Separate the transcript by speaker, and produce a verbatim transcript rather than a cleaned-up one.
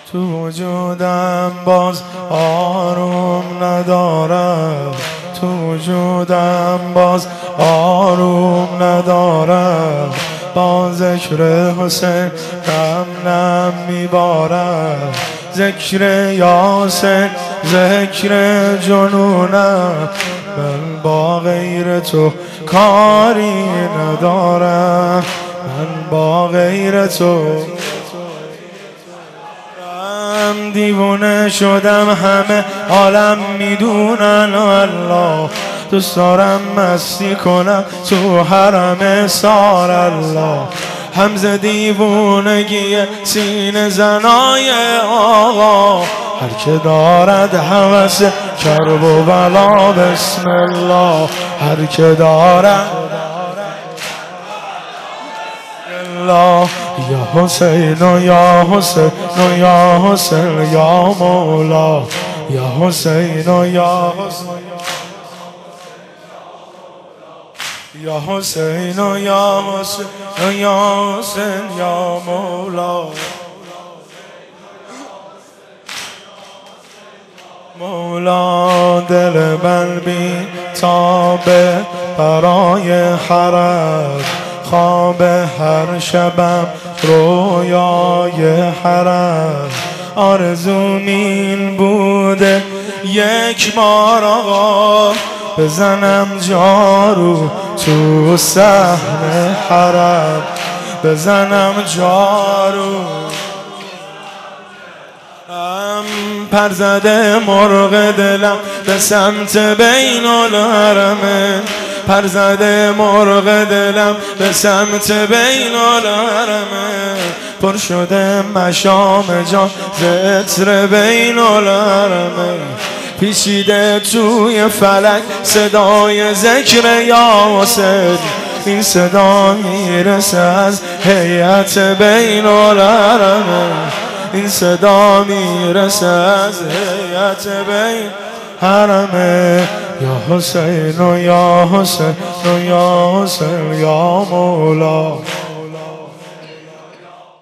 Speaker 1: تو وجودم باز آروم ندارم، تو وجودم باز آروم ندارم، با ذکر حسین نم نم میبارم، ذکر یاسین ذکر جنونم، من با غیر تو کاری ندارم، من با غیر تو دیوونه شدم، همه عالم میدونن الله، دوست دارم مستی کنم تو حرم سار الله، همز دیوونگی سینه زنای آقا، هر که دارد هوس کرب و بلا بسم الله، هر که دارد الله یا حسین و یا حسین و یا حسین یا مولا، یا حسین و یا حسین یا حسین و یا حسین و یا حسین یا مولا، مولا دل من بی تابه برای حرم، خواب هر شبم رویای حرم، آرزوم این بوده یک بار آقا بزنم جارو تو صحن حرم، بزنم جارو ام پر زده مرغ دلم به سمت بین الحرمه، پر زده مرغ دلم به سمت بین الحرمه، پر شده مشام جان زتر بین الحرمه، پیچیده توی فلک صدای ذکر یاسین، این صدا میرسه از هیئت بین الحرمه، این صدا میرسه از هیئت بین حرمه، یا حسین و یا حسین و یا حسین یا مولا.